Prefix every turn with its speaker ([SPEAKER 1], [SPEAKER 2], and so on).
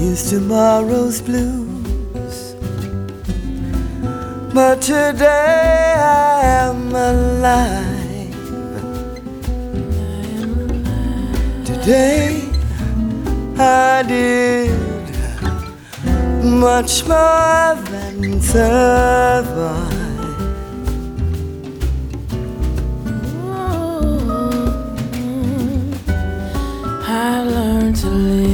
[SPEAKER 1] is tomorrow's blues. But today I am alive. Today I did much more than survive.